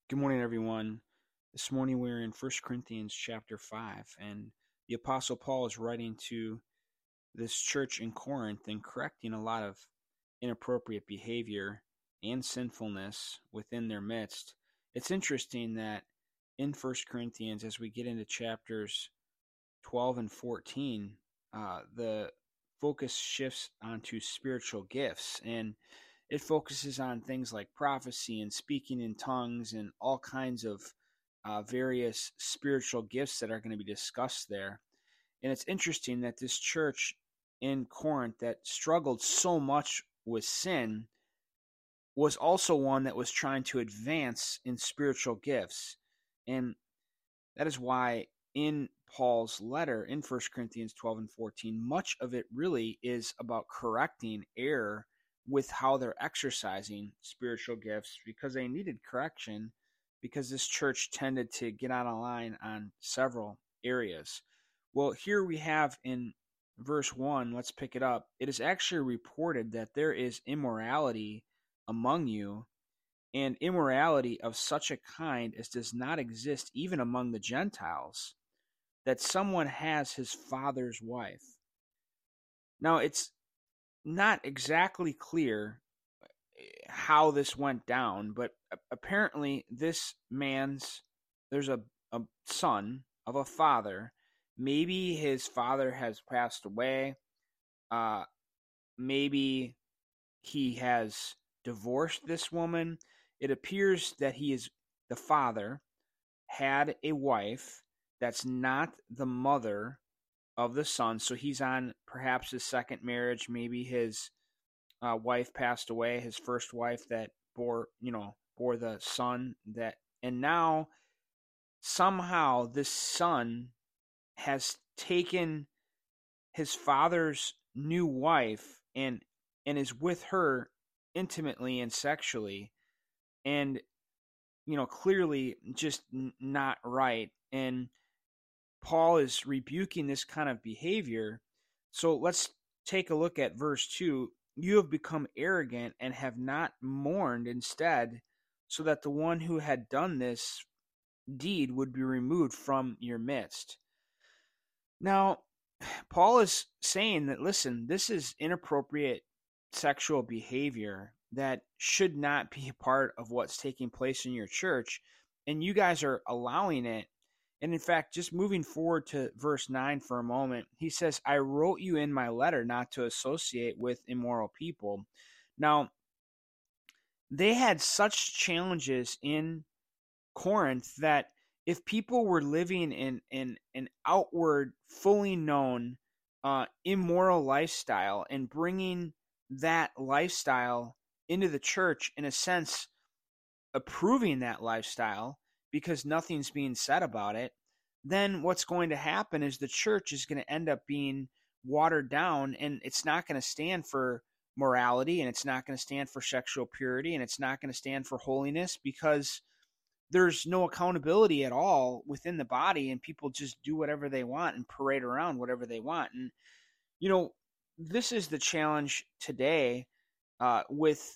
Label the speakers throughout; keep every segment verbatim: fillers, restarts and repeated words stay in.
Speaker 1: Good morning, everyone. This morning we're in First Corinthians chapter five, and the Apostle Paul is writing to this church in Corinth and correcting a lot of inappropriate behavior and sinfulness within their midst. It's interesting that in First Corinthians, as we get into chapters twelve and fourteen, uh, the focus shifts onto spiritual gifts, and it focuses on things like prophecy and speaking in tongues and all kinds of uh, various spiritual gifts that are going to be discussed there. And it's interesting that this church in Corinth that struggled so much with sin was also one that was trying to advance in spiritual gifts. And that is why in Paul's letter in First Corinthians twelve and fourteen, much of it really is about correcting error with how they're exercising spiritual gifts, because they needed correction, because this church tended to get out of line on several areas. Well, here we have in verse one, let's pick it up. It is actually reported that there is immorality among you, and immorality of such a kind as does not exist even among the Gentiles, that someone has his father's wife. Now, it's not exactly clear how this went down, but apparently this man's, there's a, a son of a father. Maybe his father has passed away. Uh, maybe he has divorced this woman. It appears that he is the father, had a wife that's not the mother of the son. So he's on perhaps his second marriage. Maybe his uh, wife passed away, his first wife that bore, you know, bore the son that, and now somehow this son has taken his father's new wife and and is with her intimately and sexually, and you know, clearly just n- not right. And Paul is rebuking this kind of behavior. So let's take a look at verse two. You have become arrogant and have not mourned instead, so that the one who had done this deed would be removed from your midst. Now, Paul is saying that, listen, this is inappropriate sexual behavior that should not be a part of what's taking place in your church, and you guys are allowing it. And in fact, just moving forward to verse nine for a moment, he says, I wrote you in my letter not to associate with immoral people. Now, they had such challenges in Corinth that if people were living in, in an outward, fully known, uh, immoral lifestyle and bringing that lifestyle into the church, in a sense, approving that lifestyle because nothing's being said about it, then what's going to happen is the church is going to end up being watered down, and it's not going to stand for morality, and it's not going to stand for sexual purity, and it's not going to stand for holiness, because there's no accountability at all within the body, and people just do whatever they want and parade around whatever they want. And, you know, this is the challenge today uh, with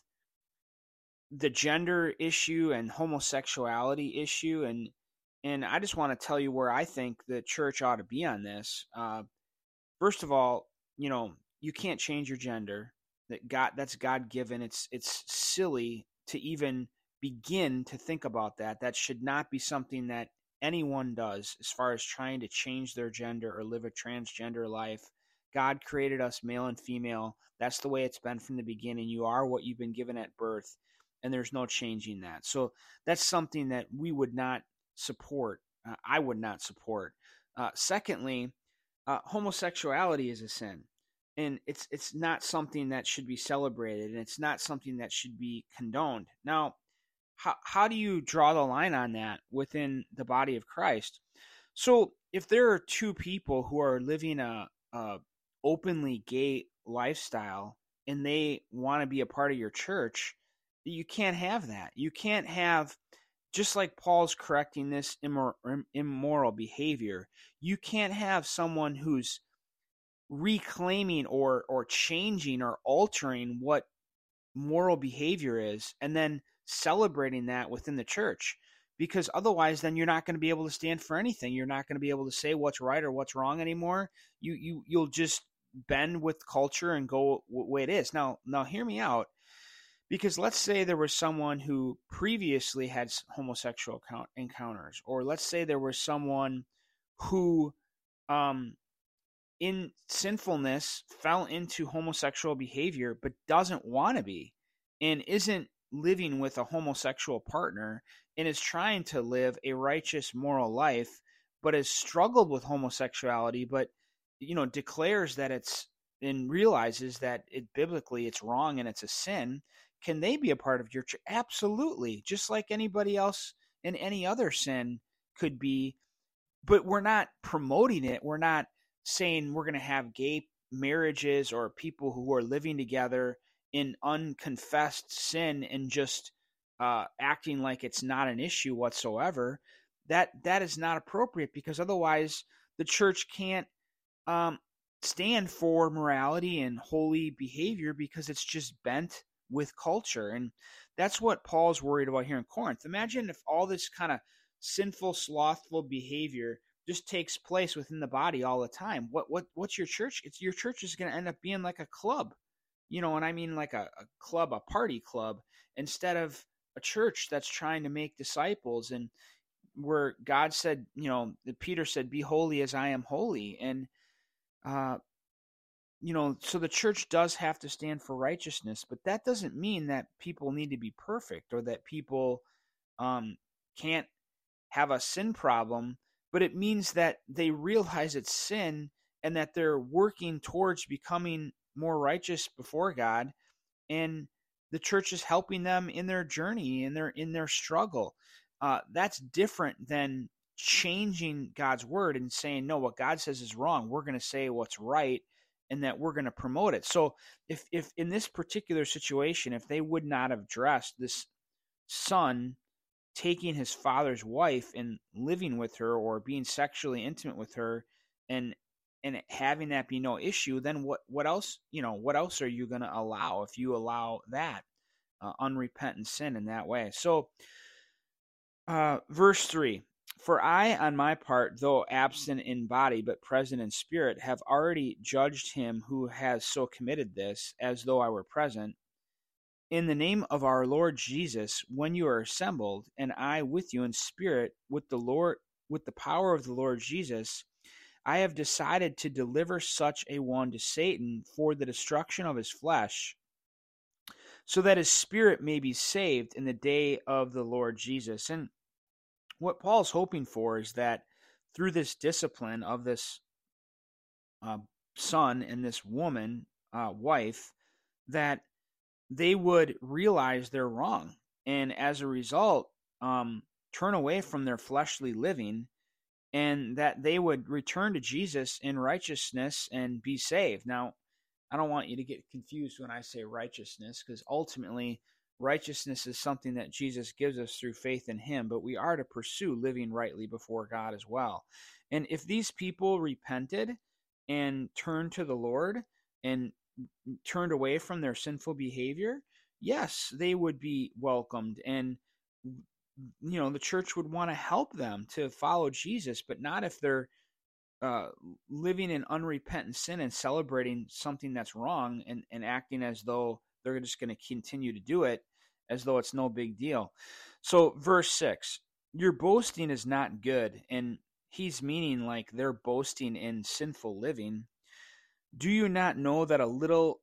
Speaker 1: the gender issue and homosexuality issue. And, and I just want to tell you where I think the church ought to be on this. Uh, first of all, you know, you can't change your gender. That God, that's God given. It's, it's silly to even begin to think about that. That should not be something that anyone does as far as trying to change their gender or live a transgender life. God created us male and female. That's the way it's been from the beginning. You are what you've been given at birth, and there's no changing that. So that's something that we would not support. Uh, I would not support. Uh, secondly, uh, homosexuality is a sin. And it's it's not something that should be celebrated, and it's not something that should be condoned. Now, how how do you draw the line on that within the body of Christ? So if there are two people who are living a, a openly gay lifestyle and they want to be a part of your church, you can't have that. You can't have, just like Paul's correcting this immor- immoral behavior, you can't have someone who's reclaiming or or changing or altering what moral behavior is and then celebrating that within the church. because otherwise then you're not going to be able to stand for anything. You're not going to be able to say what's right or what's wrong anymore. You you you'll just bend with culture and go the way it is. Now now hear me out, because let's say there was someone who previously had homosexual encounters, or let's say there was someone who um in sinfulness fell into homosexual behavior but doesn't want to be, and isn't living with a homosexual partner, and is trying to live a righteous moral life, but has struggled with homosexuality, but you know declares that it's, and realizes that it biblically it's wrong and it's a sin. Can they be a part of your church? Absolutely, just like anybody else in any other sin could be. But we're not promoting it. We're not saying we're going to have gay marriages or people who are living together in unconfessed sin and just uh, acting like it's not an issue whatsoever. That that is not appropriate, because otherwise the church can't um, stand for morality and holy behavior, because it's just bent with culture. And that's what Paul's worried about here in Corinth. Imagine if all this kind of sinful, slothful behavior just takes place within the body all the time. What what what's your church? It's your church is going to end up being like a club, you know, and I mean like a, a club, a party club, instead of a church that's trying to make disciples. And where God said, you know, Peter said, "Be holy as I am holy," and uh, you know, so the church does have to stand for righteousness, but that doesn't mean that people need to be perfect, or that people um, can't have a sin problem. But it means that they realize it's sin, and that they're working towards becoming more righteous before God, and the church is helping them in their journey, in their in their struggle. Uh, that's different than changing God's word and saying, no, what God says is wrong. We're going to say what's right, and that we're going to promote it. So if if in this particular situation, if they would not have addressed this son taking his father's wife and living with her, or being sexually intimate with her, and and having that be no issue, then what what else, you know, what else are you going to allow if you allow that uh, unrepentant sin in that way? So uh, verse three, for I on my part, though absent in body but present in spirit, have already judged him who has so committed this, as though I were present, in the name of our Lord Jesus, when you are assembled, and I with you in spirit, with the Lord, with the power of the Lord Jesus, I have decided to deliver such a one to Satan for the destruction of his flesh, so that his spirit may be saved in the day of the Lord Jesus. And what Paul's hoping for is that through this discipline of this uh, son and this woman, uh, wife, that they would realize they're wrong, and as a result um, turn away from their fleshly living, and that they would return to Jesus in righteousness and be saved. Now, I don't want you to get confused when I say righteousness, because ultimately righteousness is something that Jesus gives us through faith in him, but we are to pursue living rightly before God as well. And if these people repented and turned to the Lord and turned away from their sinful behavior, yes, they would be welcomed, and you know the church would want to help them to follow Jesus, but not if they're uh, living in unrepentant sin and celebrating something that's wrong, and, and acting as though they're just going to continue to do it as though it's no big deal. So verse six, your boasting is not good, and he's meaning like they're boasting in sinful living. Do you not know that a little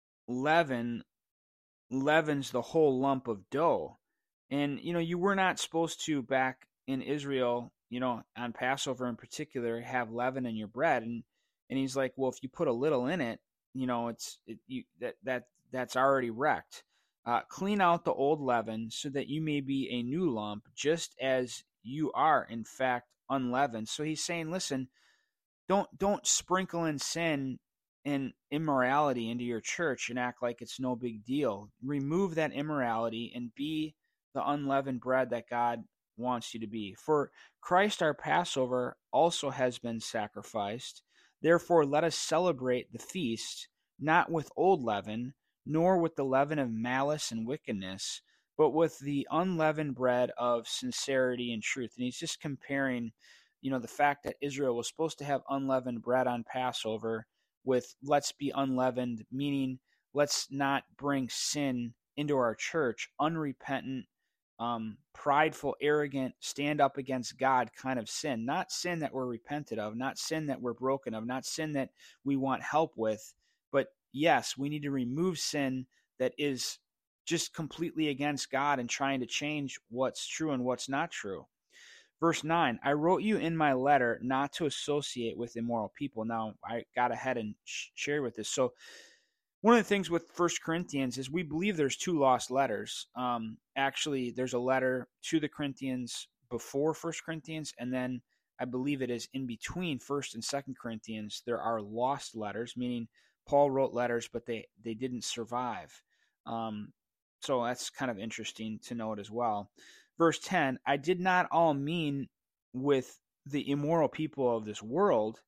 Speaker 1: leaven leavens the whole lump of dough? And, you know, you were not supposed to, back in Israel, you know, on Passover in particular, have leaven in your bread. And, and he's like, well, if you put a little in it, you know, it's it, you, that that that's already wrecked. Uh, clean out the old leaven, so that you may be a new lump, just as you are, in fact, unleavened. So he's saying, listen, don't don't sprinkle in sin and immorality into your church and act like it's no big deal. Remove that immorality and be the unleavened bread that God wants you to be. For Christ our Passover also has been sacrificed. Therefore let us celebrate the feast, not with old leaven, nor with the leaven of malice and wickedness, but with the unleavened bread of sincerity and truth. And he's just comparing, you know, the fact that Israel was supposed to have unleavened bread on Passover with let's be unleavened, meaning let's not bring sin into our church, unrepentant, um, prideful, arrogant, stand up against God kind of sin. Not sin that we're repented of, not sin that we're broken of, not sin that we want help with, but yes, we need to remove sin that is just completely against God and trying to change what's true and what's not true. Verse nine, I wrote you in my letter not to associate with immoral people. Now, I got ahead and sh- shared with this. So one of the things with First Corinthians is we believe there's two lost letters. Um, actually, there's a letter to the Corinthians before First Corinthians, and then I believe it is in between First and Second Corinthians. There are lost letters, meaning Paul wrote letters, but they, they didn't survive. Um, so that's kind of interesting to note as well. Verse ten, I did not all mean with the immoral people of this world,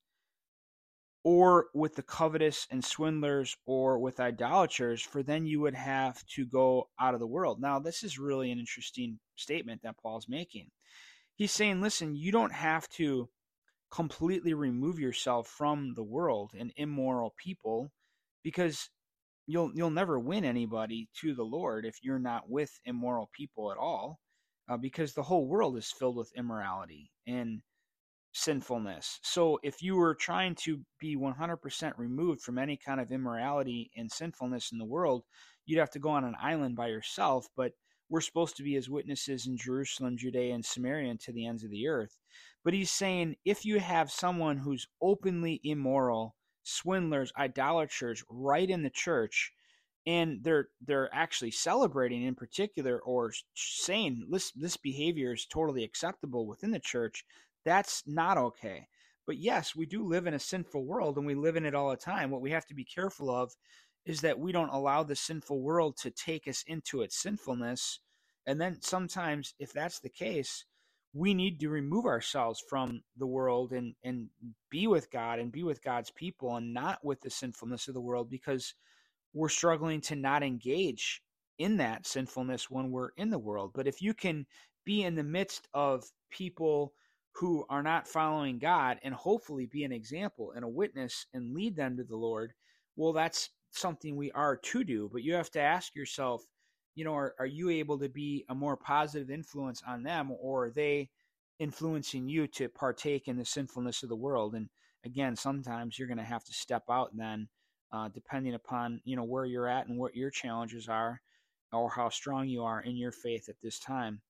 Speaker 1: or with the covetous and swindlers, or with idolaters, for then you would have to go out of the world. Now, this is really an interesting statement that Paul's making. He's saying, listen, you don't have to completely remove yourself from the world and immoral people, because you'll you'll never win anybody to the Lord if you're not with immoral people at all, uh, because the whole world is filled with immorality and sinfulness. So if you were trying to be one hundred percent removed from any kind of immorality and sinfulness in the world, you'd have to go on an island by yourself. But we're supposed to be as witnesses in Jerusalem, Judea, and Samaria, and to the ends of the earth. But he's saying if you have someone who's openly immoral, swindlers, idolaters, right in the church, and they're they're actually celebrating in particular or saying this this behavior is totally acceptable within the church, that's not okay. But yes, we do live in a sinful world, and we live in it all the time. What we have to be careful of is that we don't allow the sinful world to take us into its sinfulness. And then sometimes, if that's the case, we need to remove ourselves from the world and, and be with God and be with God's people and not with the sinfulness of the world, because we're struggling to not engage in that sinfulness when we're in the world. But if you can be in the midst of people who are not following God and hopefully be an example and a witness and lead them to the Lord, well, that's something we are to do. But you have to ask yourself, you know, are, are you able to be a more positive influence on them, or are they influencing you to partake in the sinfulness of the world? And again, sometimes you're going to have to step out then, uh, depending upon, you know, where you're at and what your challenges are, or how strong you are in your faith at this time.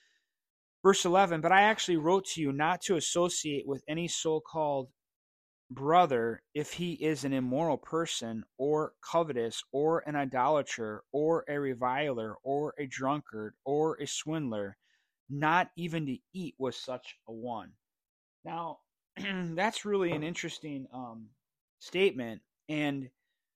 Speaker 1: Verse eleven, but I actually wrote to you not to associate with any so-called brother if he is an immoral person, or covetous, or an idolater, or a reviler, or a drunkard, or a swindler, not even to eat with such a one. Now, that's really an interesting um, statement, and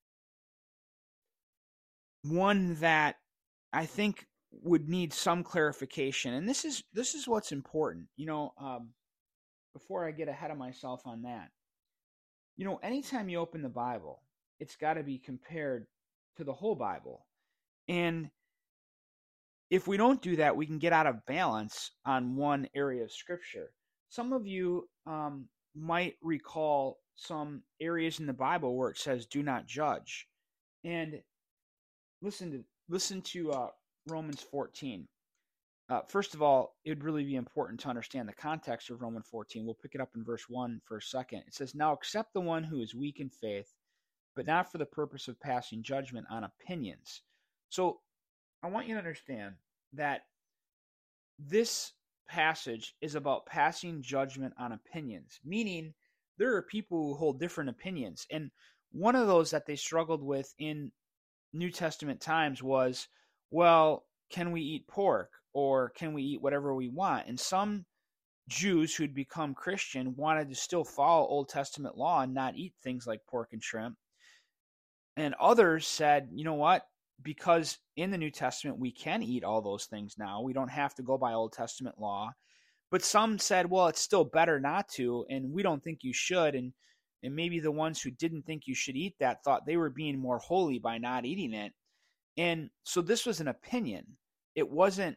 Speaker 1: one that I think would need some clarification. And this is this is what's important. You know, um, before I get ahead of myself on that, you know, anytime you open the Bible, it's got to be compared to the whole Bible. And if we don't do that, we can get out of balance on one area of Scripture. Some of you um, might recall some areas in the Bible where it says, do not judge. And listen to, listen to uh, Romans fourteen. Uh, first of all, it would really be important to understand the context of Romans fourteen. We'll pick it up in verse one for a second. It says, now accept the one who is weak in faith, but not for the purpose of passing judgment on opinions. So I want you to understand that this passage is about passing judgment on opinions, meaning there are people who hold different opinions. And one of those that they struggled with in New Testament times was, well, can we eat pork, or can we eat whatever we want? And some Jews who'd become Christian wanted to still follow Old Testament law and not eat things like pork and shrimp. And others said, you know what? Because in the New Testament we can eat all those things now. We don't have to go by Old Testament law. But some said, well, it's still better not to, and we don't think you should. And and maybe the ones who didn't think you should eat that thought they were being more holy by not eating it. And so this was an opinion. it wasn't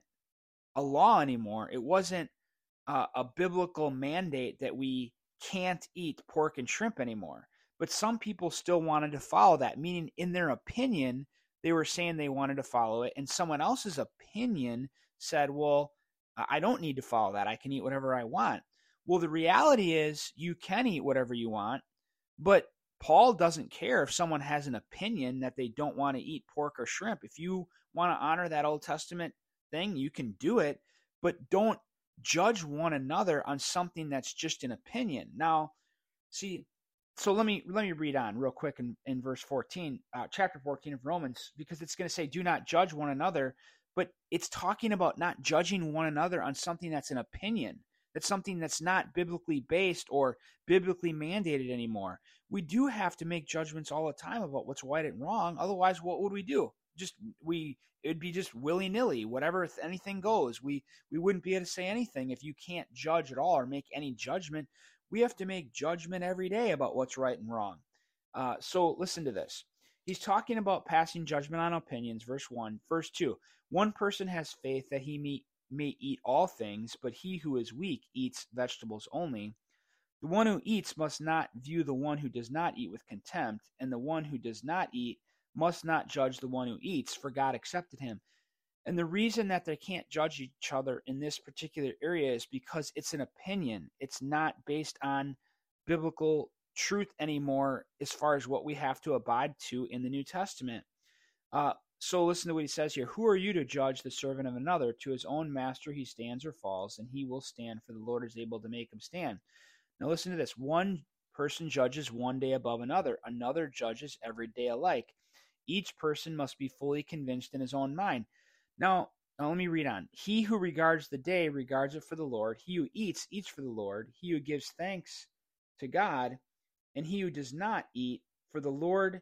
Speaker 1: a law anymore. It wasn't uh, a biblical mandate that we can't eat pork and shrimp anymore. But some people still wanted to follow that, meaning in their opinion, they were saying they wanted to follow it. And someone else's opinion said, well, I don't need to follow that. I can eat whatever I want. Well, the reality is you can eat whatever you want, but Paul doesn't care if someone has an opinion that they don't want to eat pork or shrimp. If you want to honor that Old Testament thing, you can do it, but don't judge one another on something that's just an opinion. Now, see, so let me let me read on real quick in, in verse fourteen, uh, chapter fourteen of Romans, because it's going to say, do not judge one another, but it's talking about not judging one another on something that's an opinion. That's something that's not biblically based or biblically mandated anymore. We do have to make judgments all the time about what's right and wrong. Otherwise, what would we do? Just we it'd be just willy-nilly, whatever, if anything goes. We we wouldn't be able to say anything if you can't judge at all or make any judgment. We have to make judgment every day about what's right and wrong. Uh, so listen to this. He's talking about passing judgment on opinions, verse one. Verse two, one person has faith that he may may eat all things, but he who is weak eats vegetables only. The one who eats must not view the one who does not eat with contempt, and the one who does not eat must not judge the one who eats, for God accepted him. And the reason that they can't judge each other in this particular area is because it's an opinion. It's not based on biblical truth anymore as far as what we have to abide to in the New Testament. Uh, So listen to what he says here. Who are you to judge the servant of another? To his own master he stands or falls, and he will stand, for the Lord is able to make him stand. Now listen to this. One person judges one day above another. Another judges every day alike. Each person must be fully convinced in his own mind. Now, now let me read on. He who regards the day regards it for the Lord. He who eats, eats for the Lord. He who gives thanks to God, and he who does not eat, for the Lord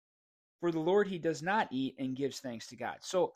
Speaker 1: For the Lord he does not eat and gives thanks to God. So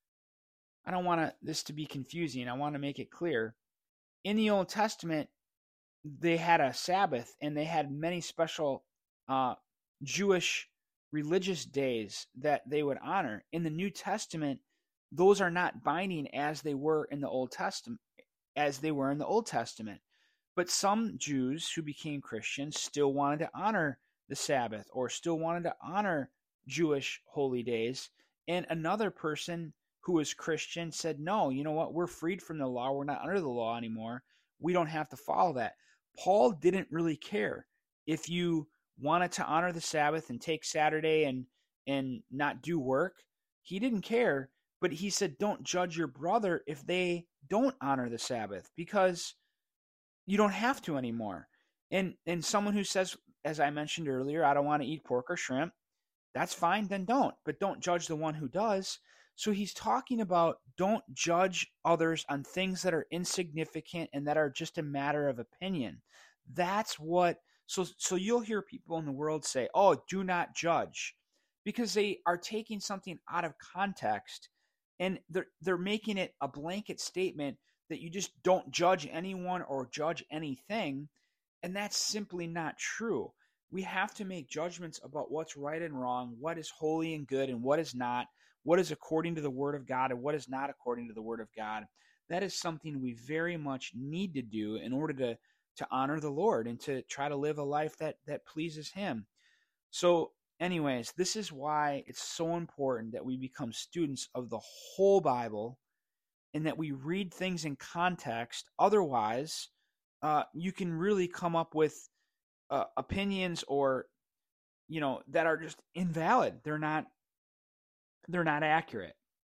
Speaker 1: I don't want this to be confusing. I want to make it clear. In the Old Testament, they had a Sabbath and they had many special uh, Jewish religious days that they would honor. In the New Testament, those are not binding as they were in the Old Testament, as they were in the Old Testament. But some Jews who became Christians still wanted to honor the Sabbath or still wanted to honor Jewish holy days. And another person who was Christian said, no, you know what? We're freed from the law. We're not under the law anymore. We don't have to follow that. Paul didn't really care if you wanted to honor the Sabbath and take Saturday and, and not do work. He didn't care, but he said, don't judge your brother if they don't honor the Sabbath, because you don't have to anymore. And, and someone who says, as I mentioned earlier, I don't want to eat pork or shrimp, that's fine, then don't. But don't judge the one who does. So he's talking about don't judge others on things that are insignificant and that are just a matter of opinion. That's what, so, so you'll hear people in the world say, oh, do not judge, because they are taking something out of context and they're, they're making it a blanket statement that you just don't judge anyone or judge anything. And that's simply not true. We have to make judgments about what's right and wrong, what is holy and good and what is not, what is according to the Word of God and what is not according to the Word of God. That is something we very much need to do in order to, to honor the Lord and to try to live a life that, that pleases Him. So anyways, this is why it's so important that we become students of the whole Bible and that we read things in context. Otherwise, uh, you can really come up with Uh, opinions or, you know, that are just invalid. They're not, they're not accurate.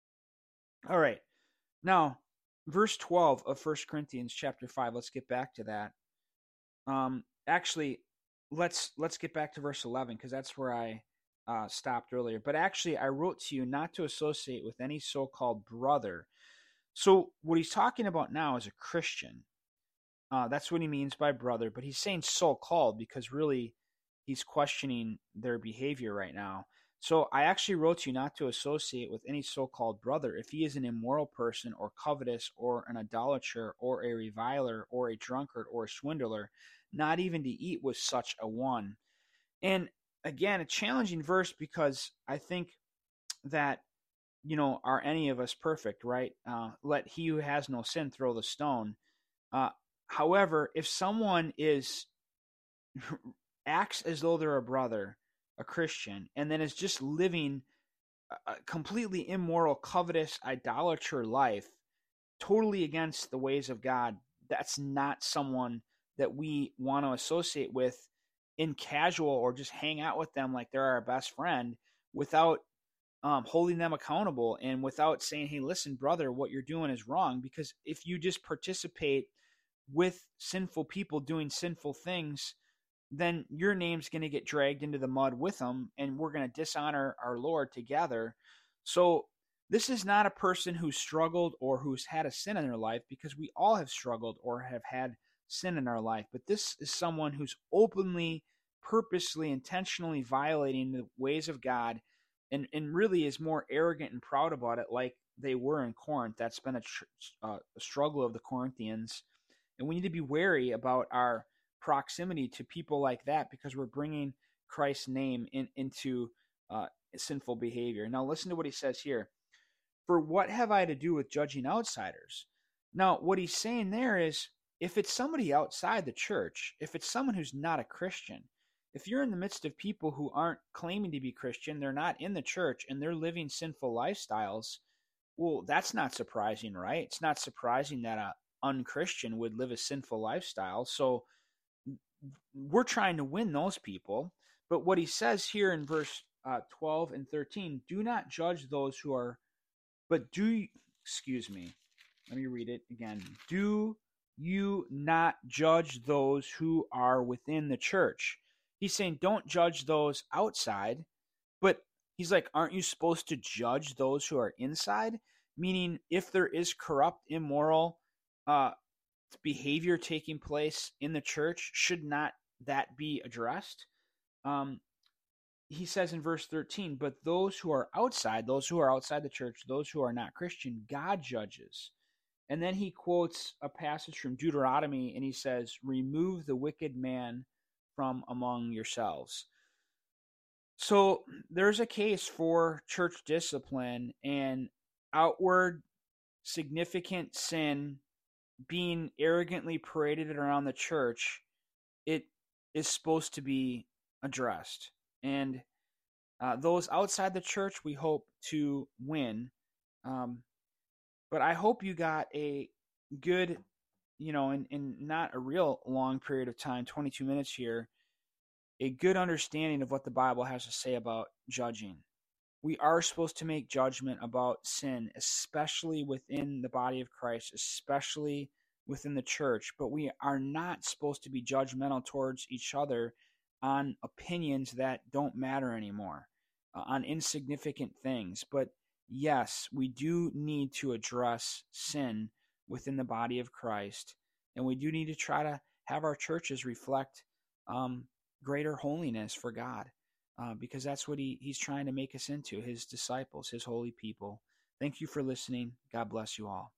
Speaker 1: All right. Now, verse twelve of First Corinthians chapter five, let's get back to that. Um, actually, let's, let's get back to verse eleven, because that's where I uh, stopped earlier. But actually, I wrote to you not to associate with any so-called brother. So what he's talking about now is a Christian. Uh, that's what he means by brother, but he's saying so-called because really he's questioning their behavior right now. So I actually wrote to you not to associate with any so-called brother if he is an immoral person or covetous or an idolater or a reviler or a drunkard or a swindler, not even to eat with such a one. And again, a challenging verse because I think that you know, are any of us perfect, right? Uh, let he who has no sin throw the stone. Uh, however, if someone is acts as though they're a brother, a Christian, and then is just living a completely immoral, covetous, idolater life, totally against the ways of God, that's not someone that we want to associate with in casual or just hang out with them like they're our best friend without um, holding them accountable and without saying, hey, listen, brother, what you're doing is wrong. Because if you just participate with sinful people doing sinful things, then your name's going to get dragged into the mud with them, and we're going to dishonor our Lord together. So this is not a person who struggled or who's had a sin in their life, because we all have struggled or have had sin in our life. But this is someone who's openly, purposely, intentionally violating the ways of God, and, and really is more arrogant and proud about it, like they were in Corinth. That's been a, tr- uh, a struggle of the Corinthians. And we need to be wary about our proximity to people like that, because we're bringing Christ's name in, into uh, sinful behavior. Now, listen to what he says here. For what have I to do with judging outsiders? Now, what he's saying there is, if it's somebody outside the church, if it's someone who's not a Christian, if you're in the midst of people who aren't claiming to be Christian, they're not in the church, and they're living sinful lifestyles, well, that's not surprising, right? It's not surprising that a unchristian would live a sinful lifestyle. So we're trying to win those people. But what he says here in verse uh, twelve and thirteen, do not judge those who are, but do, excuse me, let me read it again. Do you not judge those who are within the church? He's saying don't judge those outside, but he's like, aren't you supposed to judge those who are inside? Meaning, if there is corrupt, immoral uh, behavior taking place in the church, should not that be addressed? Um, he says in verse thirteen, but those who are outside, those who are outside the church, those who are not Christian, God judges. And then he quotes a passage from Deuteronomy, and he says, remove the wicked man from among yourselves. So there's a case for church discipline, and outward significant sin being arrogantly paraded around the church, it is supposed to be addressed. And uh, those outside the church, we hope to win. Um, but I hope you got a good, you know, in, in not a real long period of time, twenty-two minutes here, a good understanding of what the Bible has to say about judging. We are supposed to make judgment about sin, especially within the body of Christ, especially within the church, but we are not supposed to be judgmental towards each other on opinions that don't matter anymore, uh, on insignificant things. But yes, we do need to address sin within the body of Christ, and we do need to try to have our churches reflect um, greater holiness for God, uh, because that's what he, he's trying to make us into, his disciples, his holy people. Thank you for listening. God bless you all.